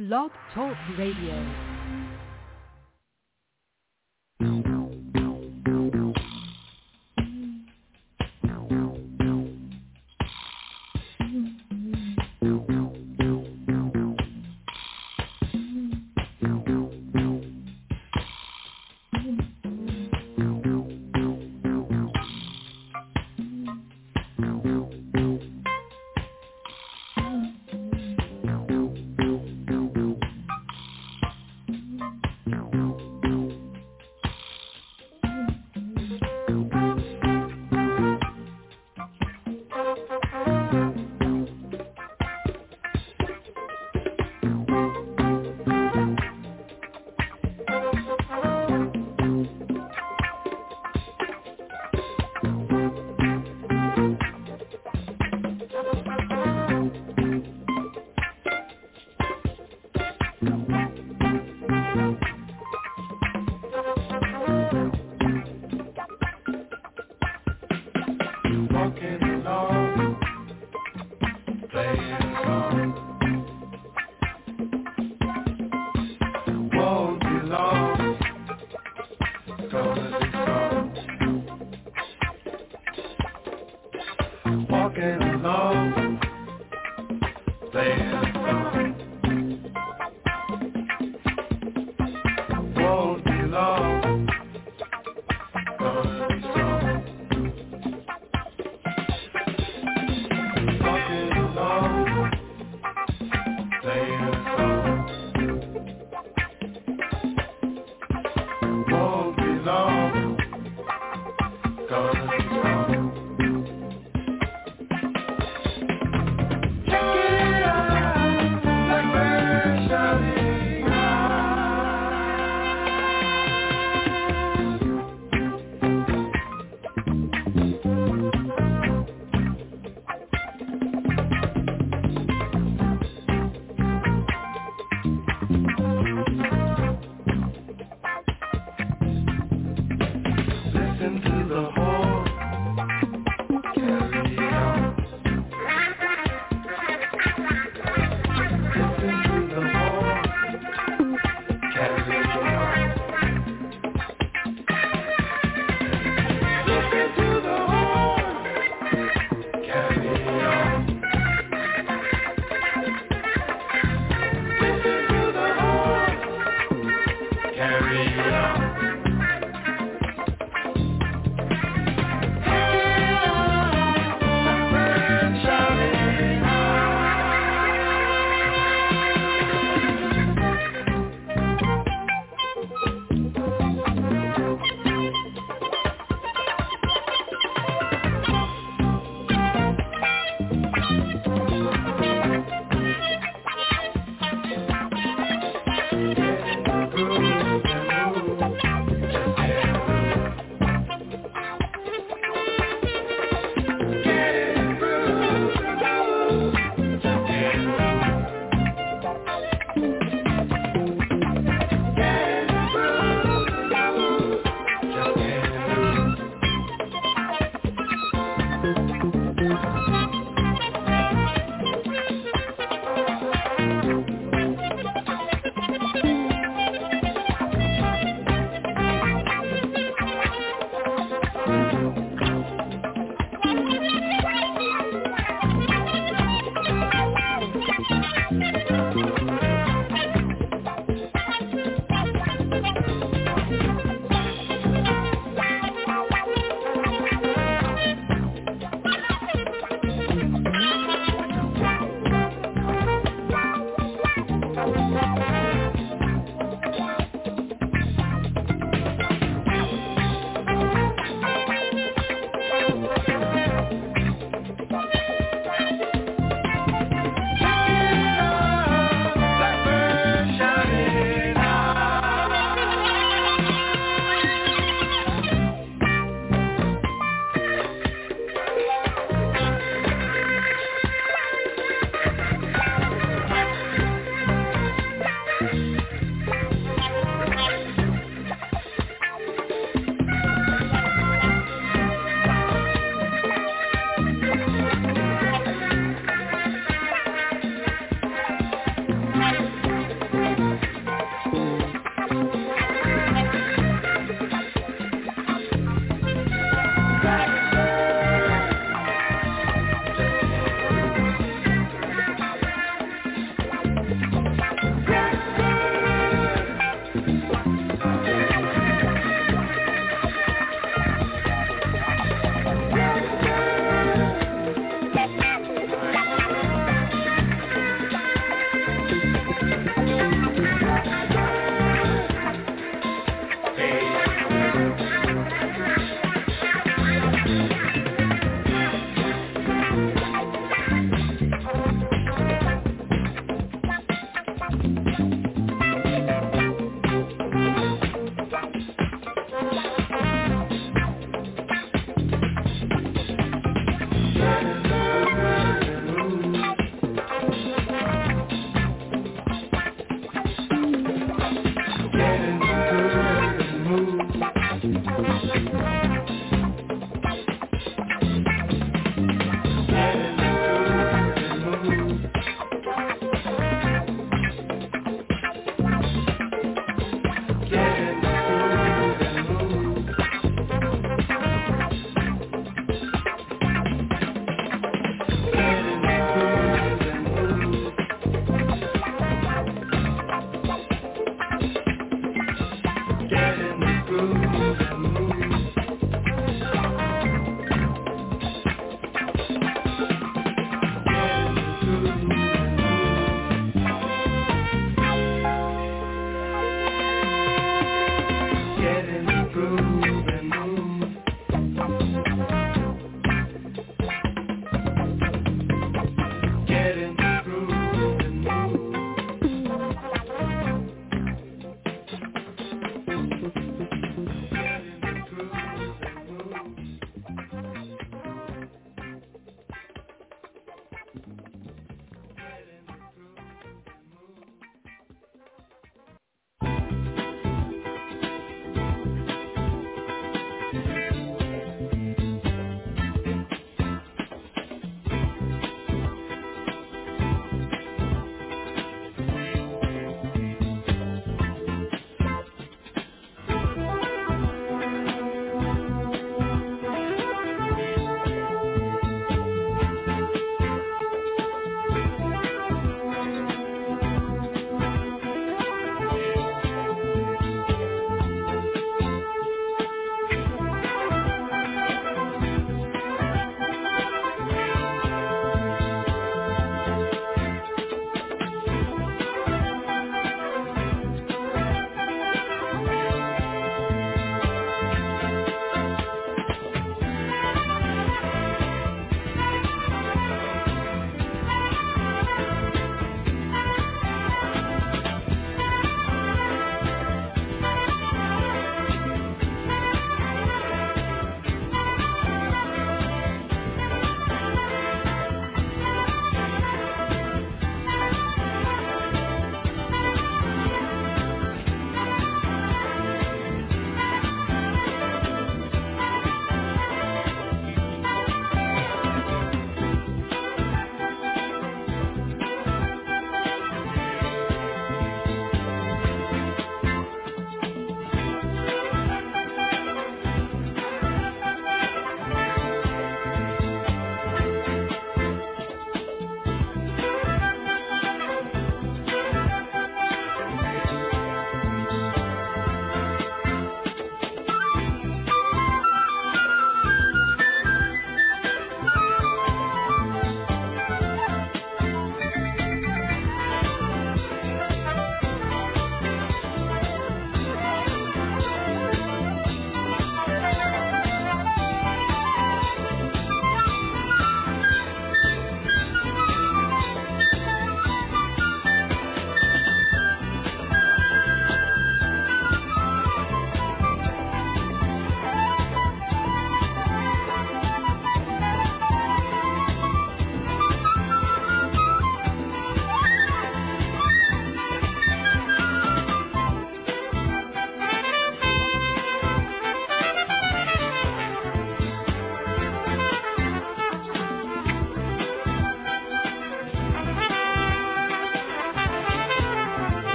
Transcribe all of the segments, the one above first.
Blog Talk Radio.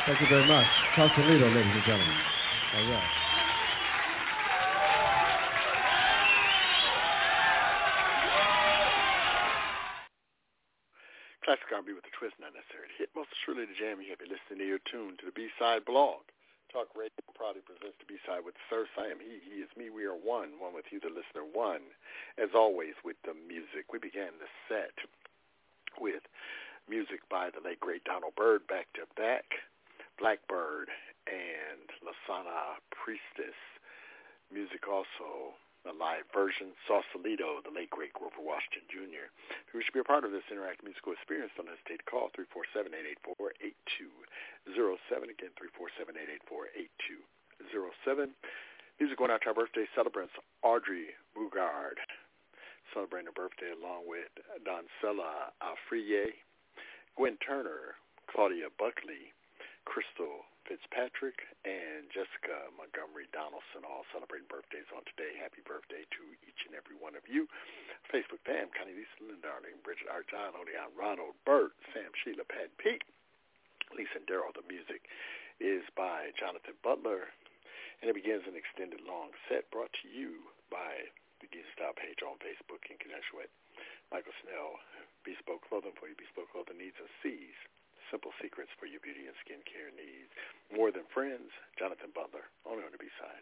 Thank you very much. Sausalito, ladies and gentlemen. All right. Classic R&B with a twist, not necessary to hit. Most surely the jam you have been listening to your tune to the B-Side blog. Talk Radio proudly presents the B-Side with Sir. I am he is me. We are one with you, the listener, one. As always, with the music. We began the set with music by the late, great Donald Byrd, back to back, Blackbird and Lasana Priestess. Music also, a live version, Sausalito, the late, great Grover Washington Jr. If you wish to be a part of this interactive musical experience, don't hesitate to call 347-884-8207. Again, 347-884-8207. Music going out to our birthday celebrants, Audrey Bugard, celebrating her birthday along with Doncella Afriye, Gwen Turner, Claudia Buckley, Crystal Fitzpatrick, and Jessica Montgomery Donaldson, all celebrating birthdays on today. Happy birthday to each and every one of you. Facebook, Pam, Connie, Lisa, Lynn, Darling, Bridget, Art, John, Odeon, Ronald, Bert, Sam, Sheila, Pat, Pete, Lisa, and Daryl. The music is by Jonathan Butler, and it begins an extended long set brought to you by the Geezer Style page on Facebook in connection with Michael Snell, Bespoke Clothing for your bespoke clothing needs and sees. Simple secrets for your beauty and skincare needs. More than friends, Jonathan Butler, only on the B-Side.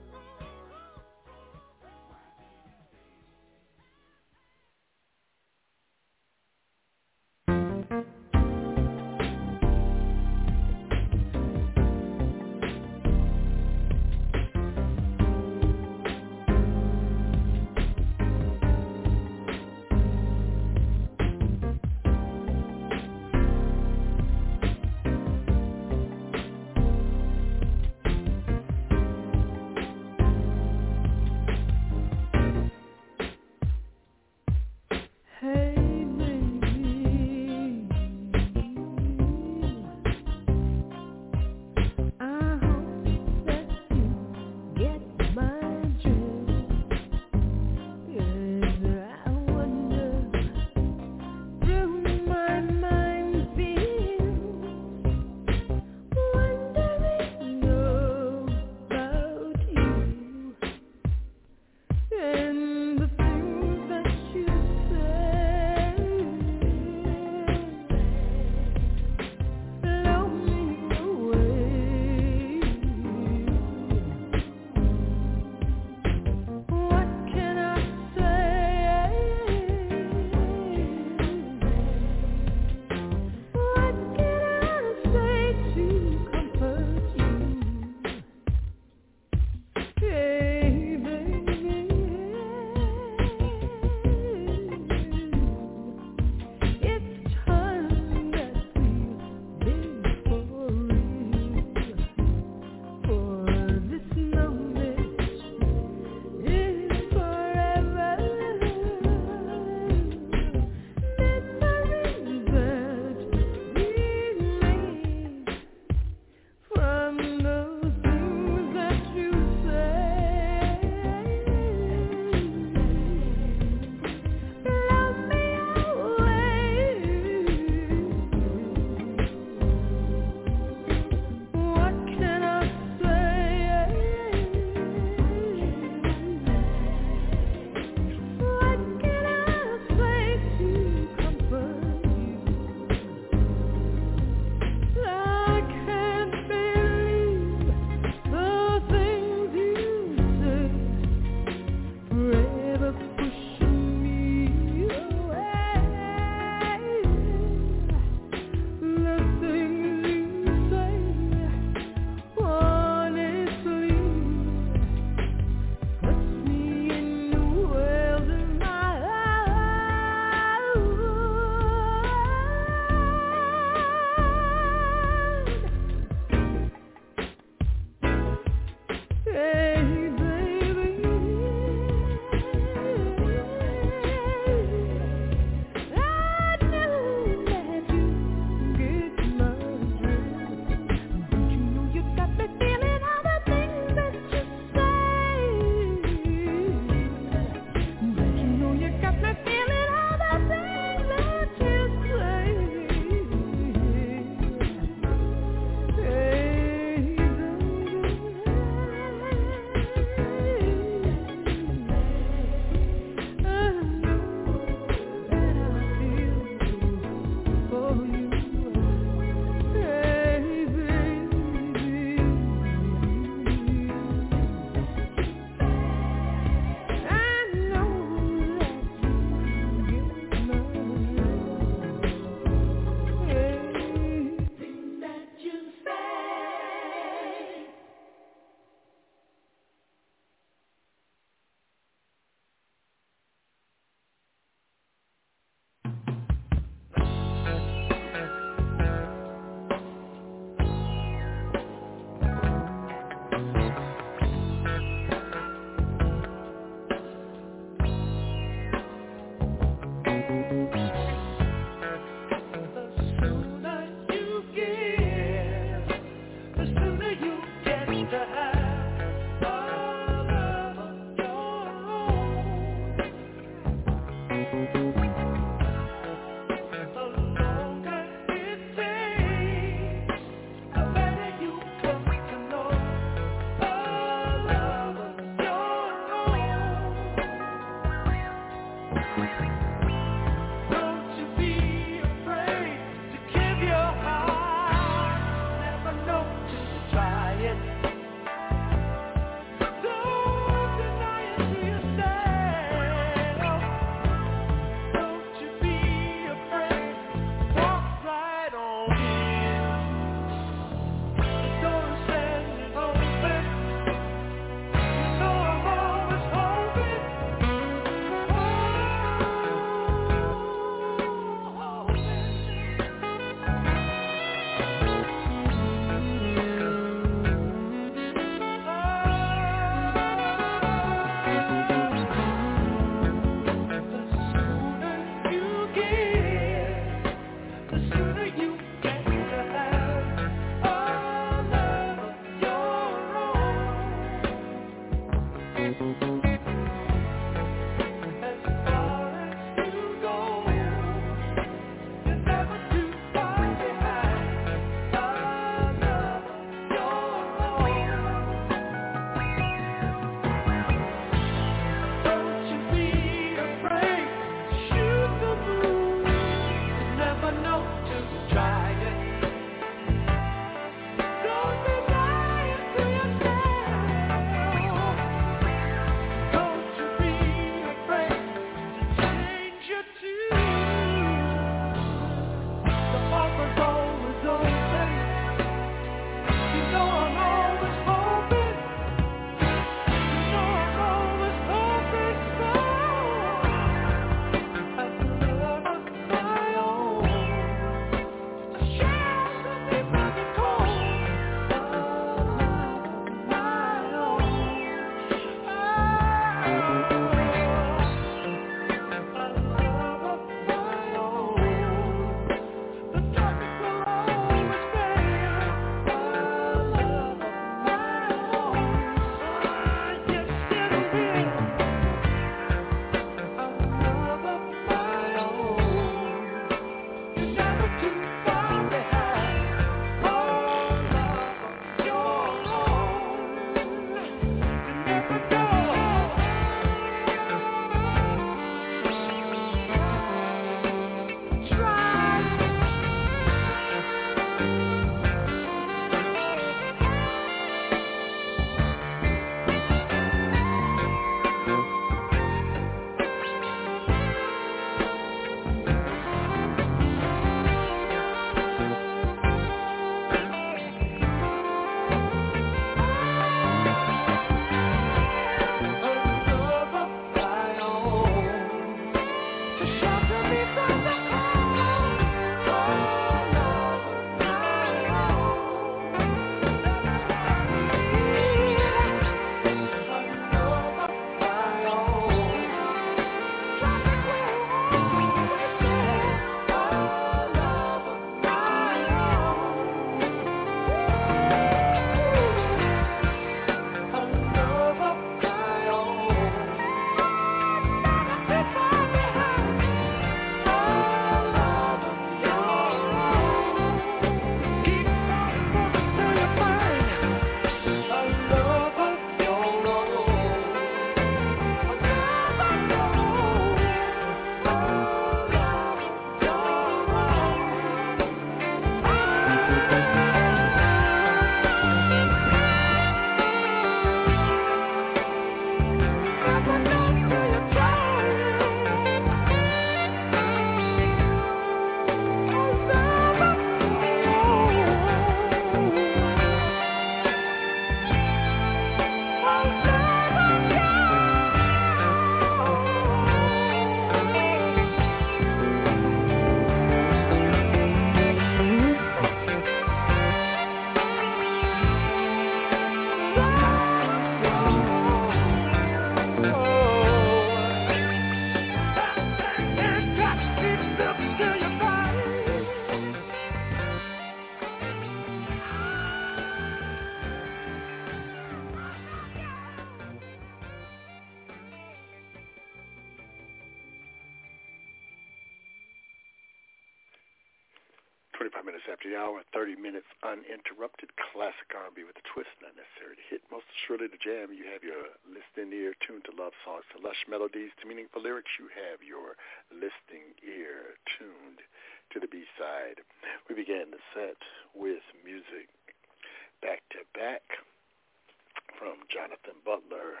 25 minutes after the hour, 30 minutes uninterrupted. Classic R&B with a twist, not necessary to hit. Most surely to jam. You have your listening ear tuned to love songs, to lush melodies, to meaningful lyrics. You have your listening ear tuned to the B-side. We began the set with music back to back from Jonathan Butler.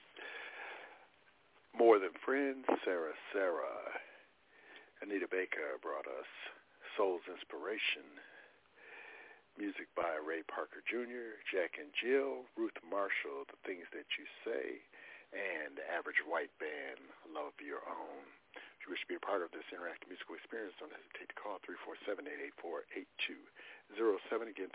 More Than Friends, Sarah. Anita Baker brought us Soul's Inspiration. Music by Ray Parker Jr., Jack and Jill, Ruth Marshall, The Things That You Say, and Average White Band, Love Your Own. If you wish to be a part of this interactive musical experience, don't hesitate to call 347-884-8207. Again,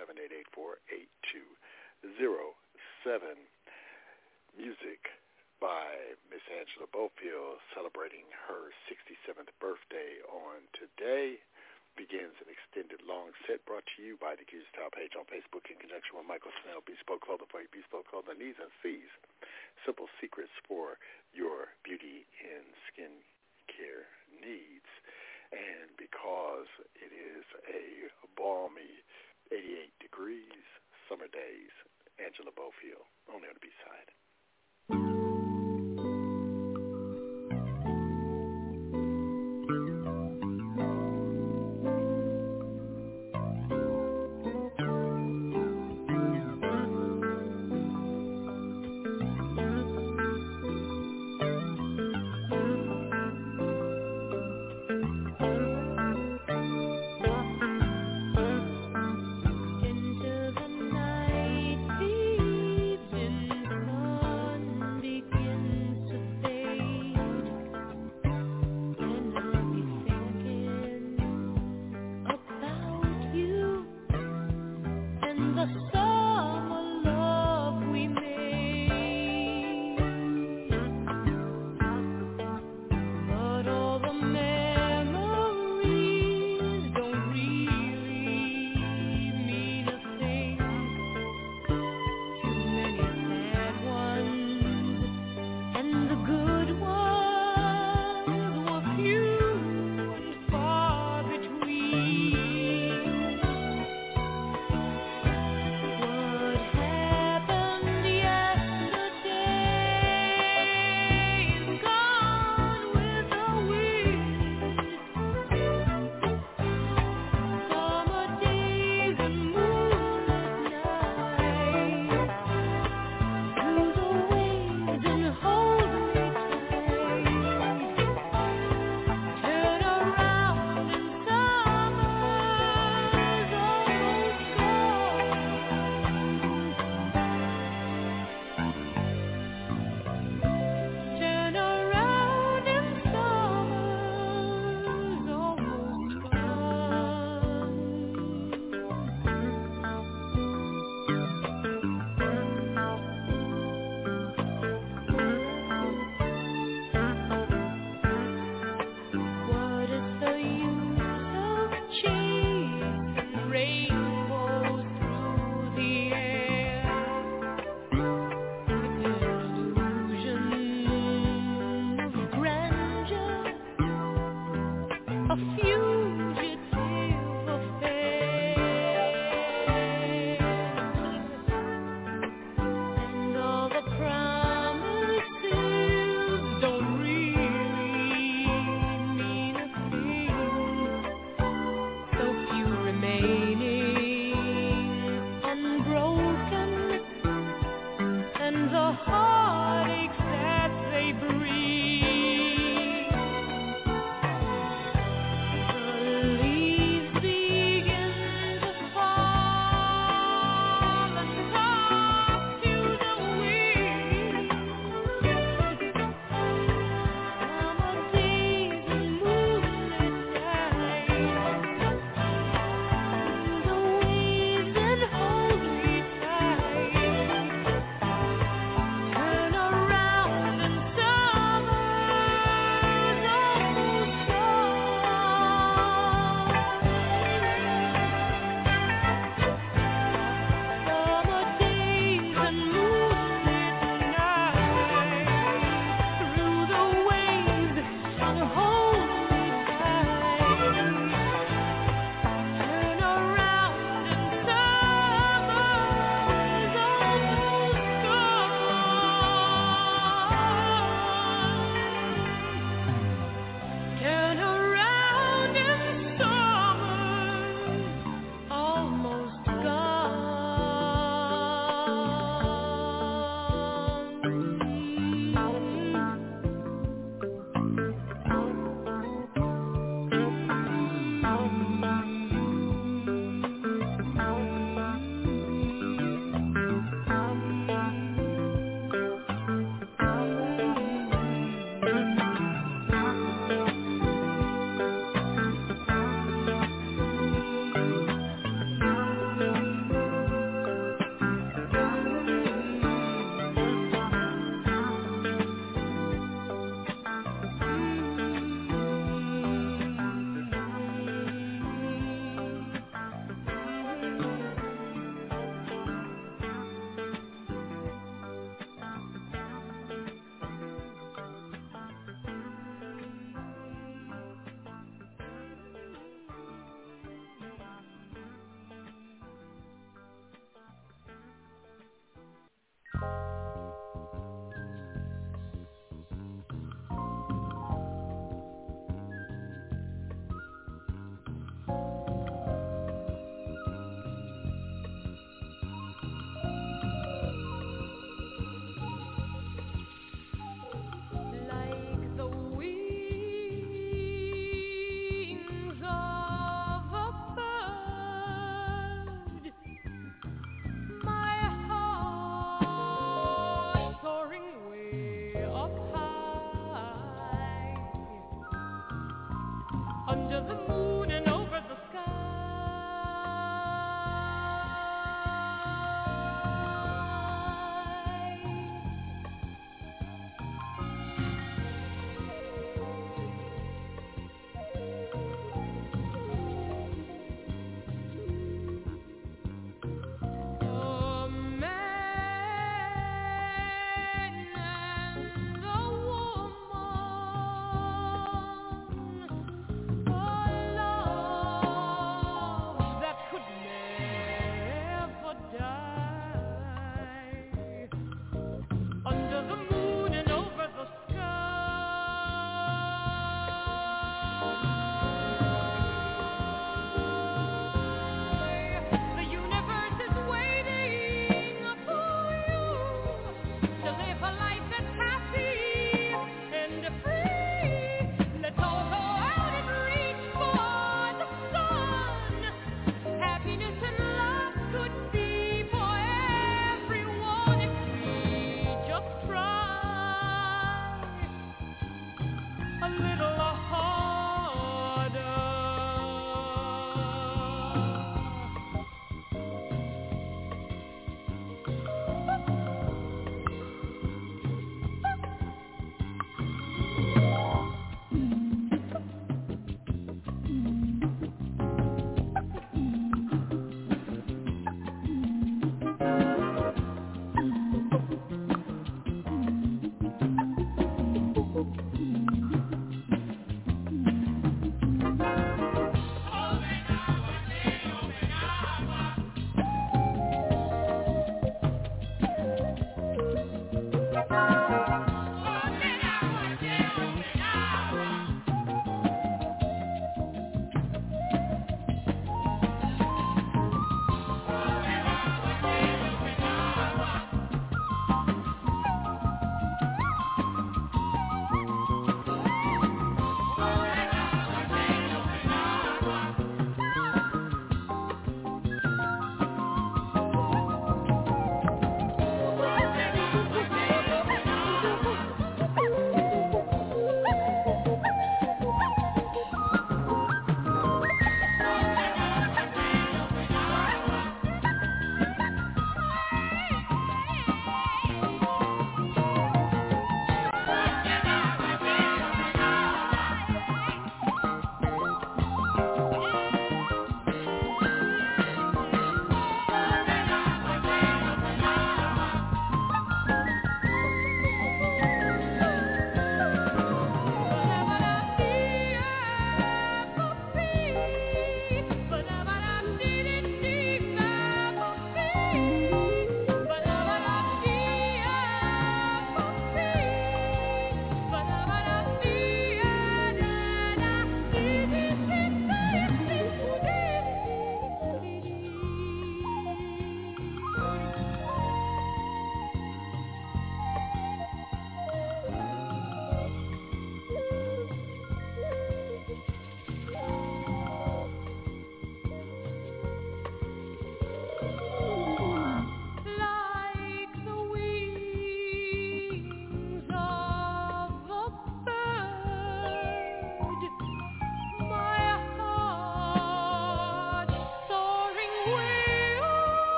347-884-8207. Music by Miss Angela Bofill, celebrating her 67th birthday on today. Begins an extended long set brought to you by the Gears Style page on Facebook in conjunction with Michael Snell, Bespoke Clothing for your Bespoke Clothing needs and fees. Simple secrets for your beauty and skin care needs. And because it is a balmy 88 degrees summer days, Angela Bofill, only on the B-side.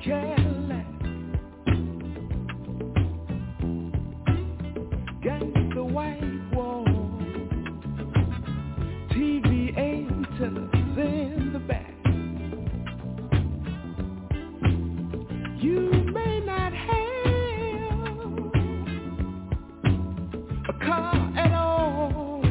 Cadillac, gangsta white wall, TV antennas in the back. You may not have a car at all,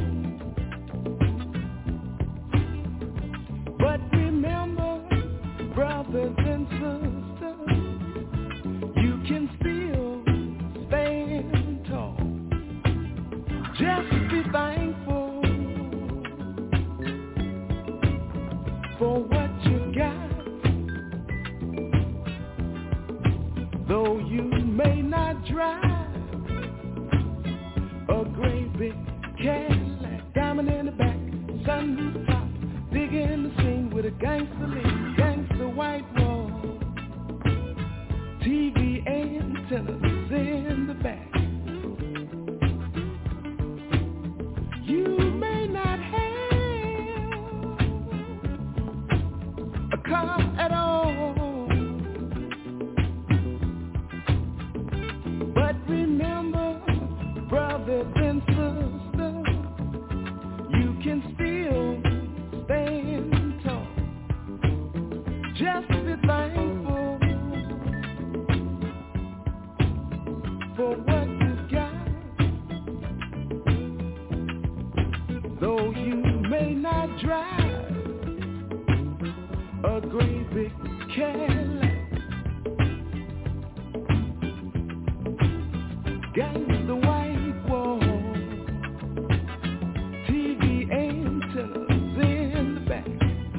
but remember, brothers and sisters, you can still stand tall. Just be thankful for what you got. Though you may not drive a great big Cadillac, diamond in the back, sunroof top, digging the scene with a gangster lean, gangster white wall, TV antennas in the back. You may not have a car at all, but remember, brothers and sisters, you can still stand tall. Just be thankful for what you got. Though you may not drive a great big Cadillac, gangsta white wall, TV antennas in the back.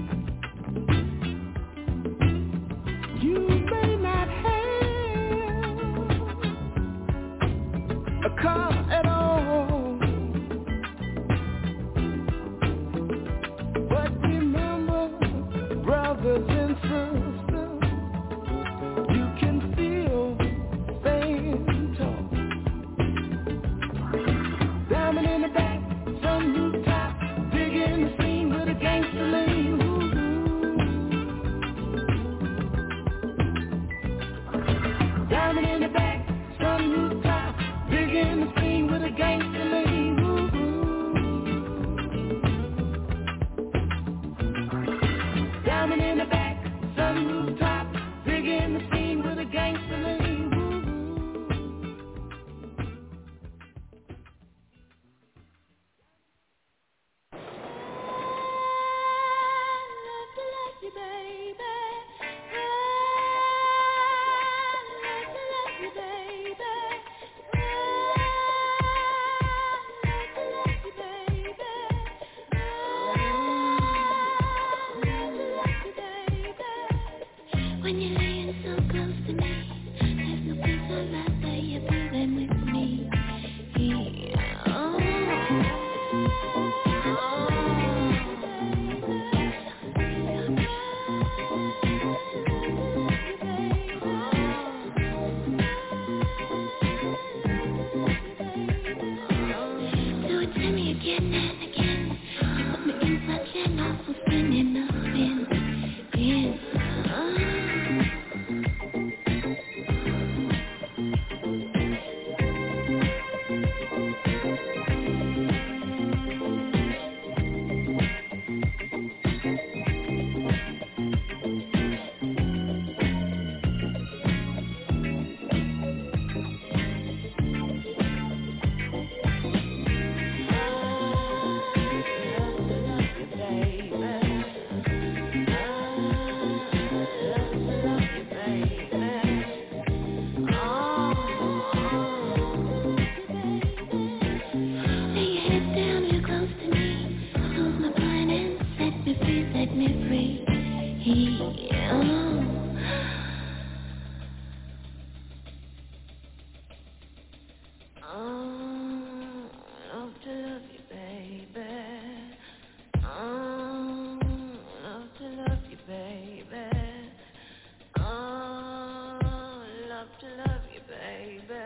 You may not have a car at all, but remember, brothers and sisters, you can still stand tall. Diamond in the back, sunroof top, digging the scene with a gangster lean. Diamond in the back, sunroof top, digging the scene with a gangster lean. Diamond in the back, sunroof top, digging the scene with a gangster lean. When you're laying so close to me, there's no place I'd rather you be than with me. So tell me again and again, you put me in such an awful spinning of in. Set me free. Love to love you, baby. Love to love you, baby. Love to love you, baby.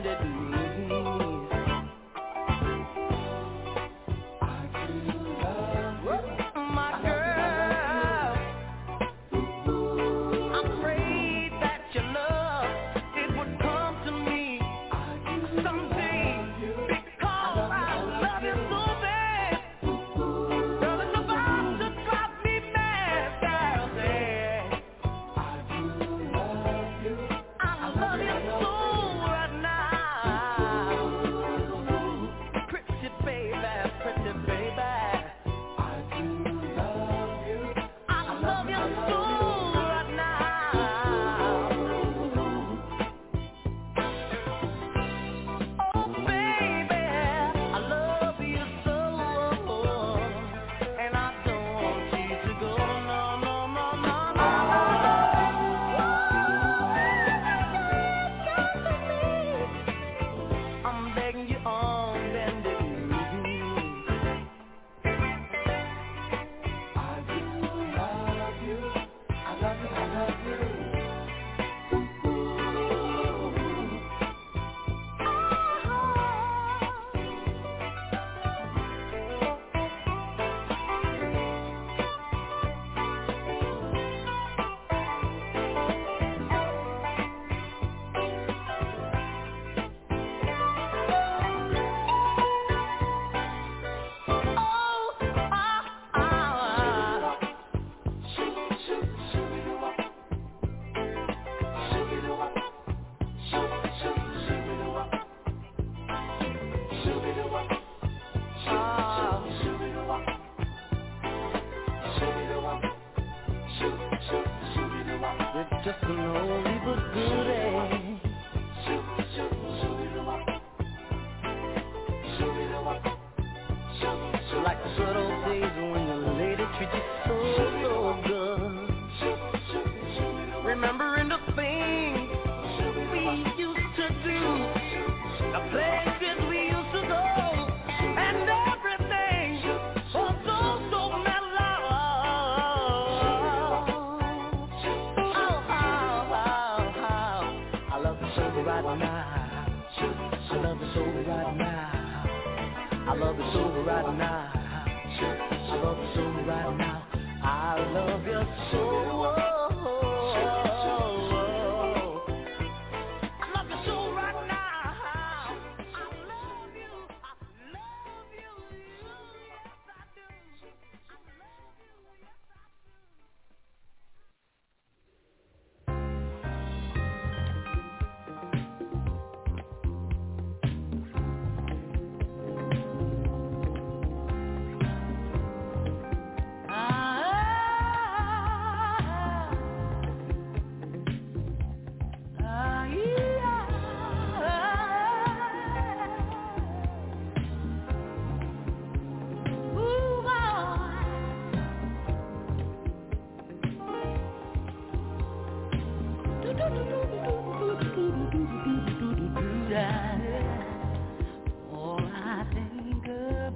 bended knees. I do love you, my girl. I prayed that your love it would come to me someday because I love you so bad. Girl, it's about to drive me mad, girl. Say, I do love you. I love you so right now. Pretty baby, pretty baby. I do love you. I love you so right now. Oh baby, I love you so, and I don't want you to go. No, no, no, no, no. I'm begging you on bended knees. I do love you. I love you. I love you. It's just an oldie but goodie. Like the good old days when the lady treated you so good. Remembering the things we used to do, the places we used to go, and everything was so mellow. I love you so right now. I love you so right now. I love you so right now. I love you so right now. I love you so. I love you so right now. I love you. I love you. Yes, I do. I love you. Yes, all I think about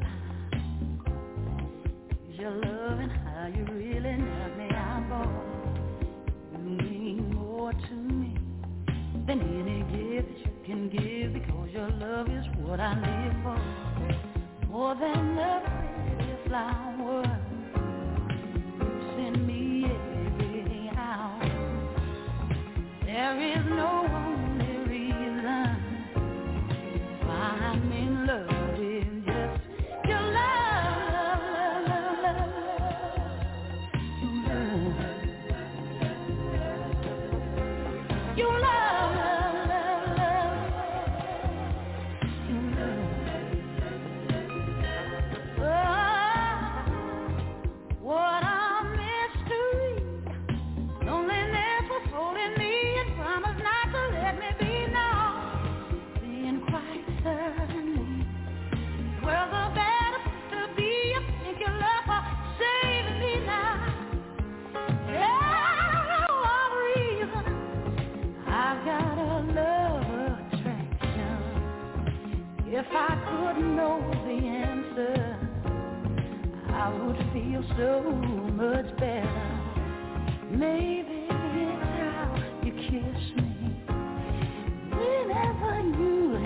is your love and how you really love me. I'm born. You mean more to me than any gift that you can give, because your love is what I live for. More than the pretty flower, you send me every hour. There is no only reason why I'm in love with just your love, your love, your love. Oh, what a mystery. Loneliness was holding me and promised not to let me be now. Being quite certainly, well, the better to be. I thank you, love, for saving me now. Yeah, what reason? I've got a love attraction. If I could know the answer, I would feel so much better. Maybe it's how you kiss me whenever you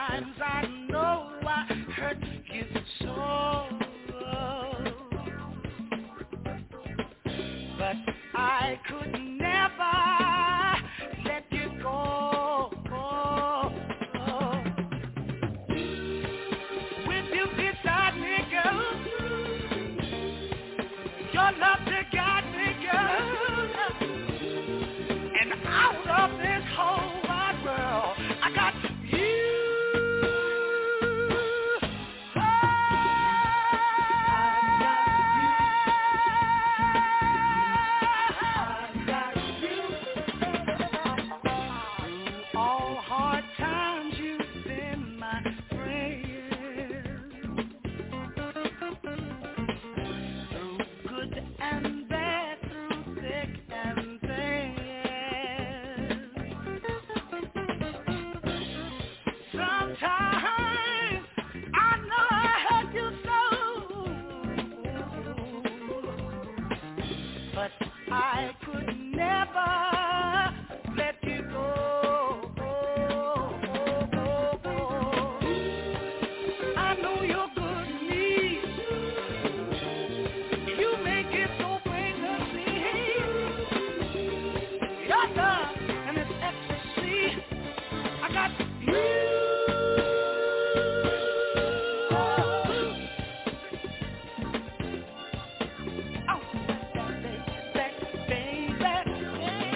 Sometimes I know I hurt you so, but I could never let you go. With you beside me, girl, your love that got me, girl, and out of this whole wide world, I got you. All hard times you've been my friend. Through good and bad, through thick and thin. Sometimes I know I hurt you so, but I could never let you go. I know you're good to me. You make it so plain to see. Your love and its ecstasy. I got you. Oh, baby.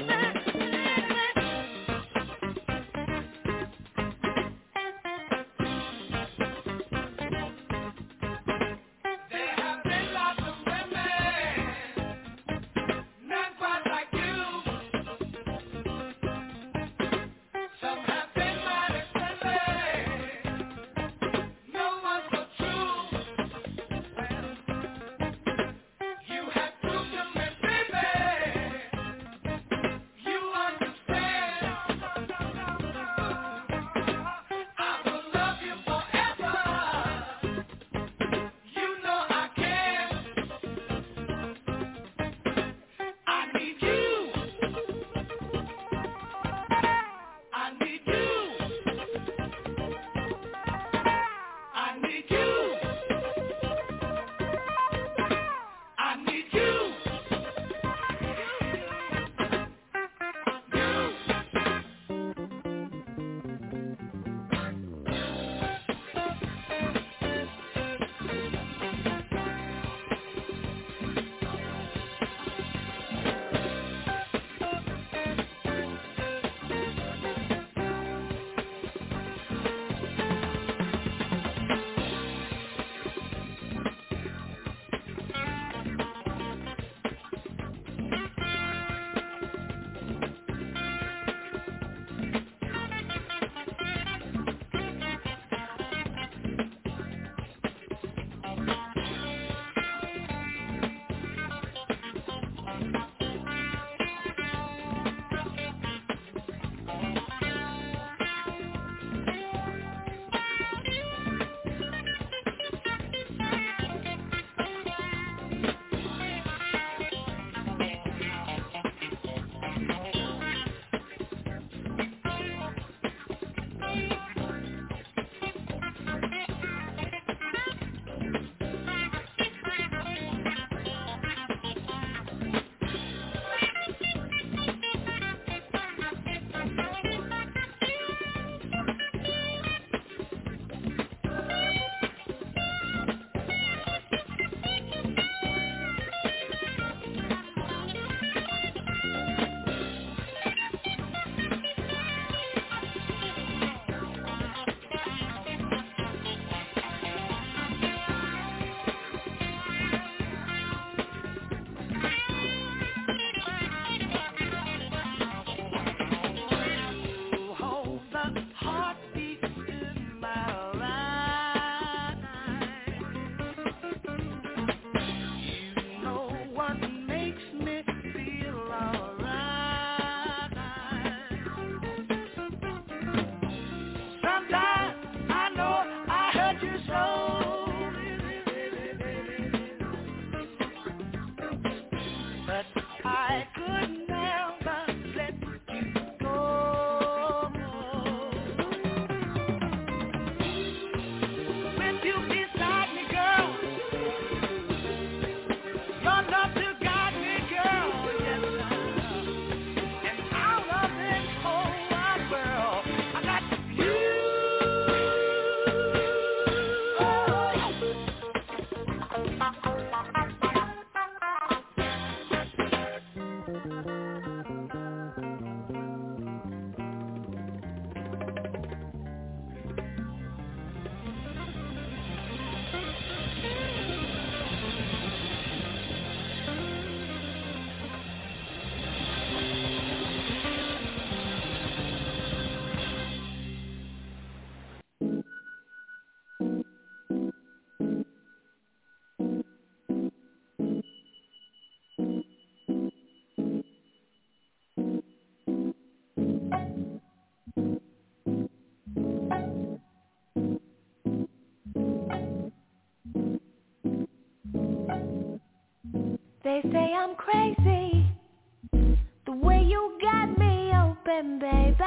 They say I'm crazy, the way you got me open, baby.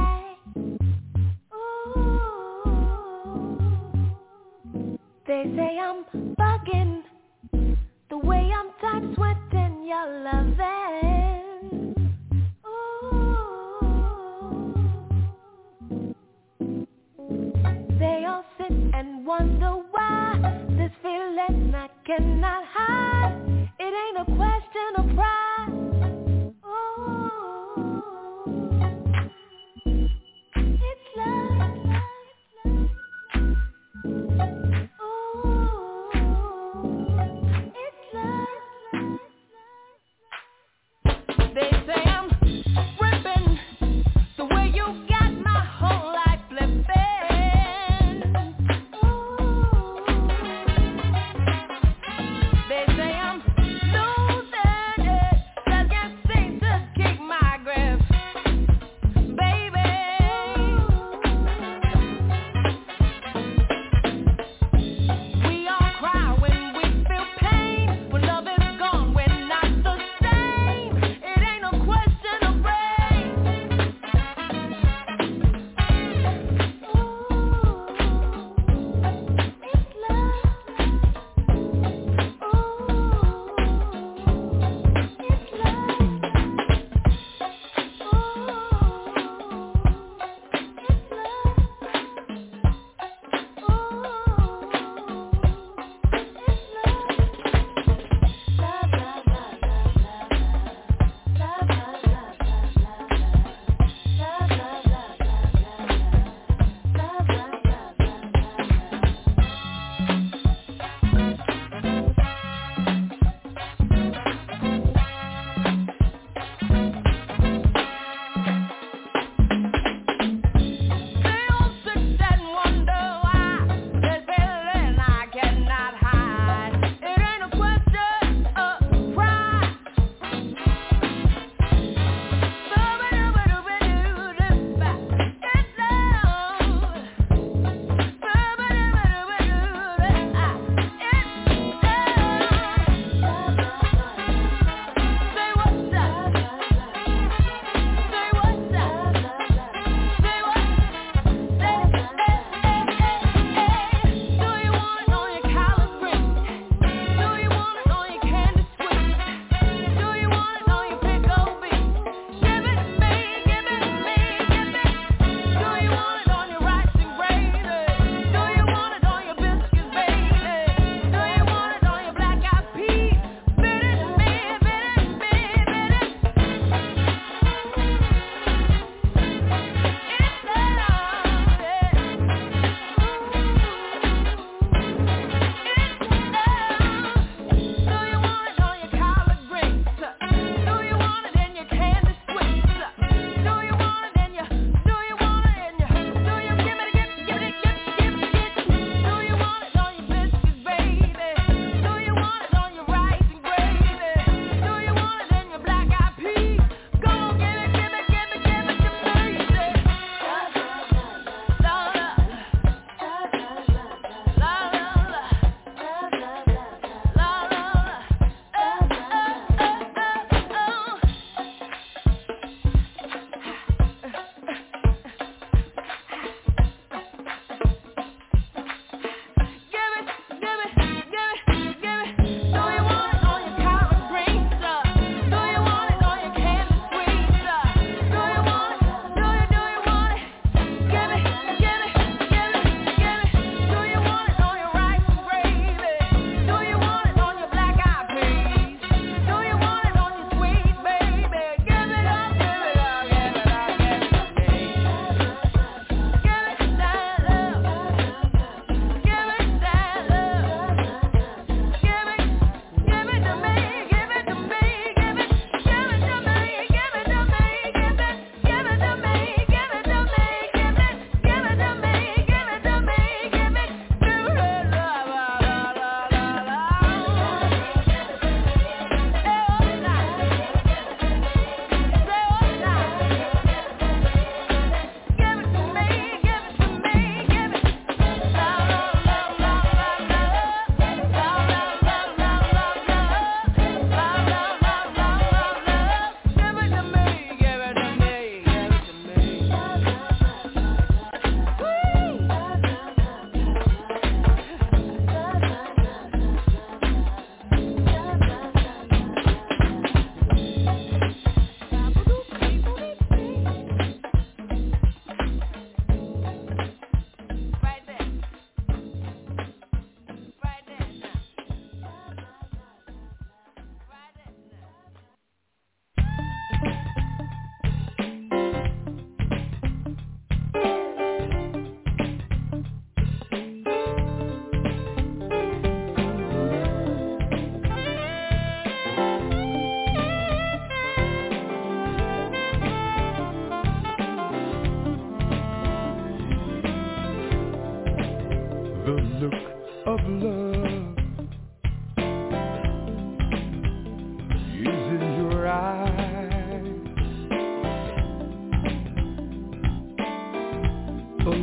Ooh. They say I'm bugging, the way I'm tight sweating your loving. Ooh. They all sit and wonder why this feeling I cannot hide. It ain't a question of pride. Ooh. It's love. Ooh. It's love. They say I'm ripping, the way you got my whole life flipping. Ooh. They say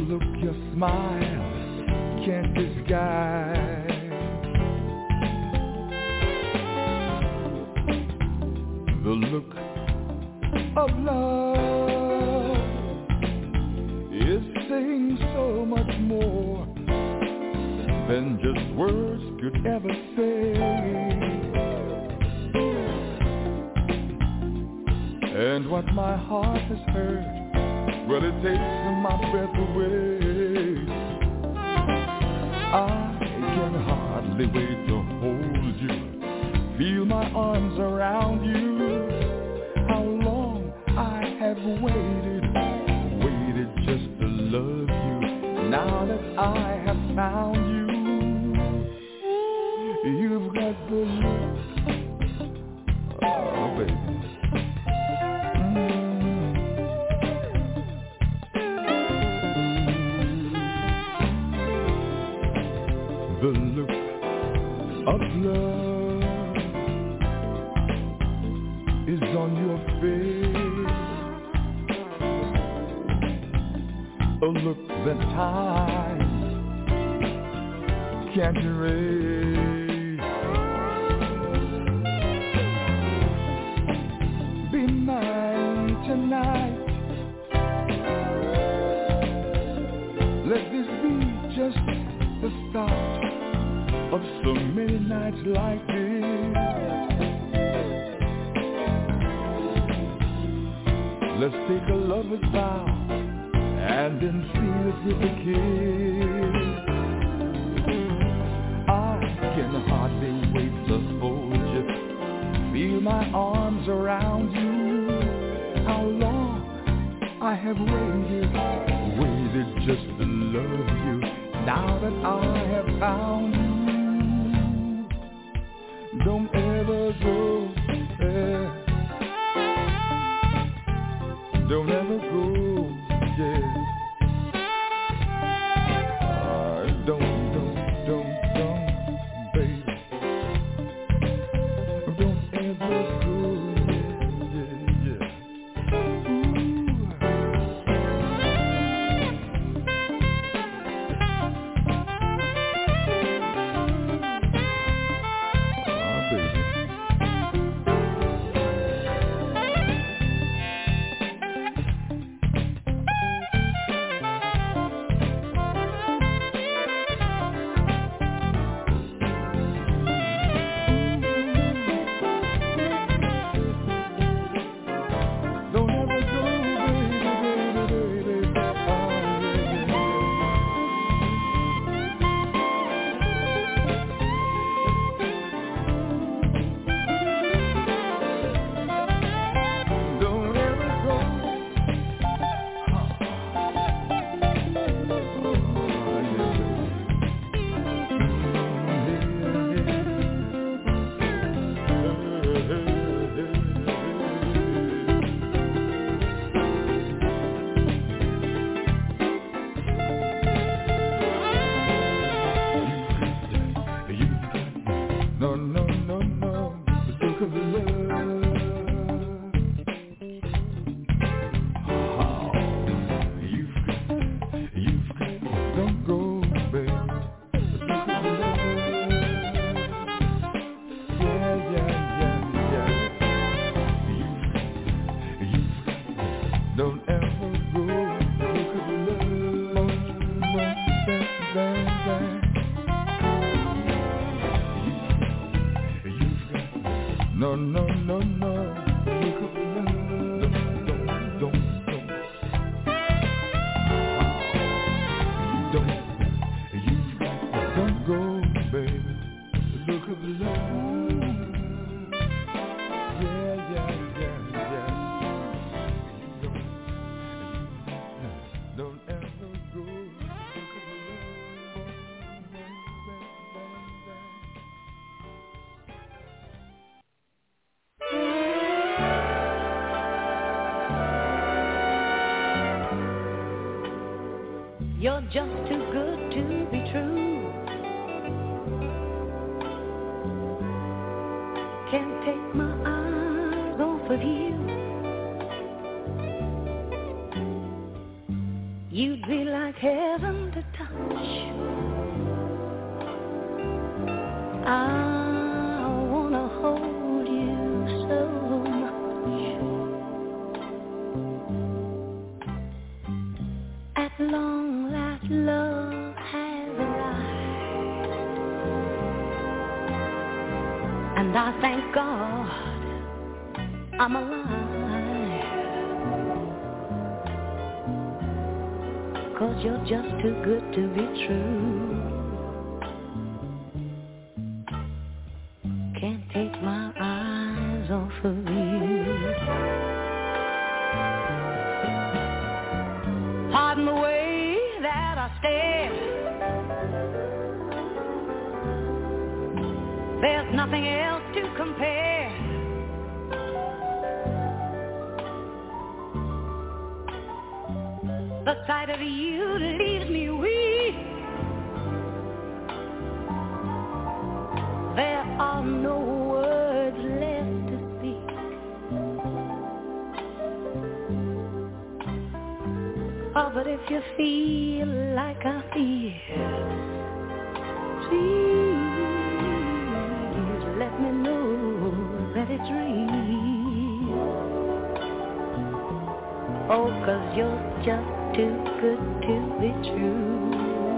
look your smile can't disguise. The look of love is saying so much more than just words could ever say. And what my heart has heard, well, it takes my breath away. I can hardly wait to hold you, feel my arms around you. How long I have waited just to love you. Now that I have found you, you've got the look, oh baby. The look of love is on your face, a look that time can't erase. Be mine tonight. Let this be just the start of so many nights like this. Let's take a lover's vow and then seal it with a kiss. I can hardly wait to hold you, feel my arms around you. How long I have waited just to love you. Now that I have found you, don't ever go, don't ever go, yeah. Don't, baby. Don't ever go, yeah. You're just too good to be true. Can't take my eyes off of you. You'd be like heaven to touch. I wanna hold you so much. At long last, love has arrived, and I thank God I'm alive. 'Cause you're just too good to be true. Can't take my eyes off of you. Pardon the way that I stare. There's nothing else to compare. The sight of you leaves me weak. There are no words left to speak. Oh, but if you feel like I feel, please let me know that it's real. Oh, 'cause you're just too good to be true.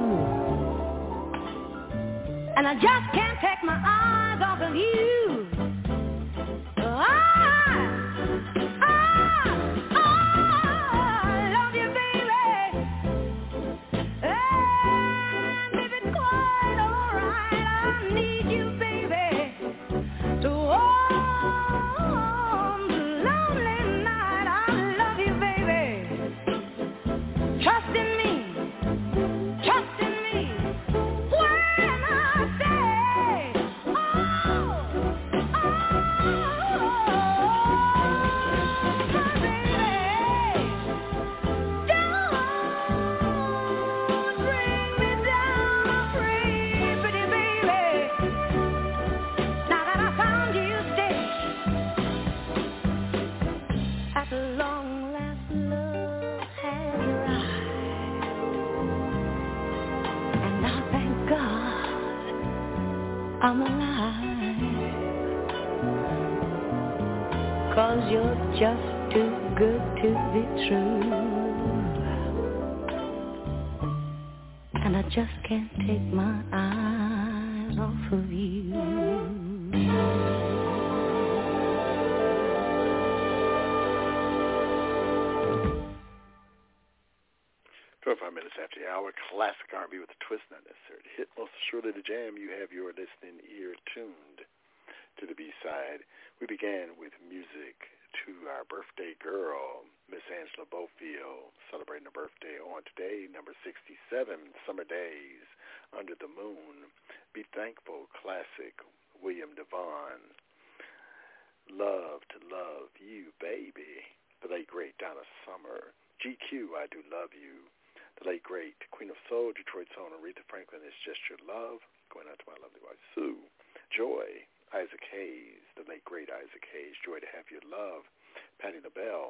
And I just can't take my eyes off of you. I love you, baby. And if it's quite alright, I need you, baby, to warm the lonely night. I love you, baby. Trust in me, trust in me, when I say, oh, my baby, don't bring me down, I pray, pretty baby. Now that I found you, stay. At long last, love has arrived, and I thank God I'm alive. 'Cause you're just too good to be true. And I just can't take my eyes off of you. 25 minutes after the hour, classic R&B with a twist, not necessarily to hit, most assuredly the jam. You have your listening ear tuned to the B-side. We began with music to our birthday girl, Miss Angela Bofield, celebrating her birthday on today, number 67, Summer Days, Under the Moon, Be Thankful, classic, William Devon, Love to Love You, Baby, the late, great Donna Summer, GQ, I Do Love You, the late, great Queen of Soul, Detroit's own Aretha Franklin, It's Just Your Love, going out to my lovely wife, Sue, Joy, Isaac Hayes, the late, great Isaac Hayes, Joy to Have Your Love, Patti LaBelle,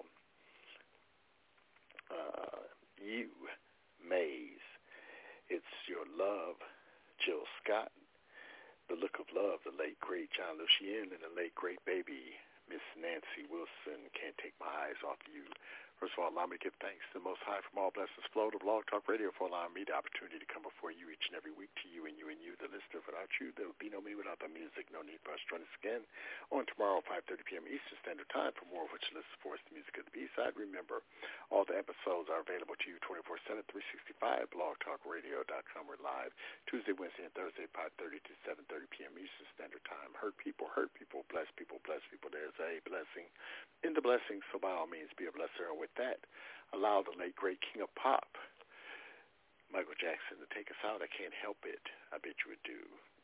You, Maze, It's Your Love, Jill Scott, The Look of Love, the late, great John Lucien, and the late, great baby, Miss Nancy Wilson, Can't Take My Eyes Off You. First of all, allow me to give thanks to the Most High from all blessings flow to Blog Talk Radio for allowing me the opportunity to come before you each and every week, to you and you and you, the listener. Without you, there would be no me without the music. No need for us to join us again on tomorrow, 5:30 p.m. Eastern Standard Time. For more of what you listen for is the music of the B-side. Remember, all the episodes are available to you 24/7, 365, blogtalkradio.com. We're live Tuesday, Wednesday, and Thursday, 5:30 to 7:30 p.m. Eastern Standard Time. Hurt people, bless people, bless people. There's a blessing in the blessing, so by all means, be a blesser. And with that, allow the late, great King of Pop, Michael Jackson, to take us out. I can't help it. I bet you would do.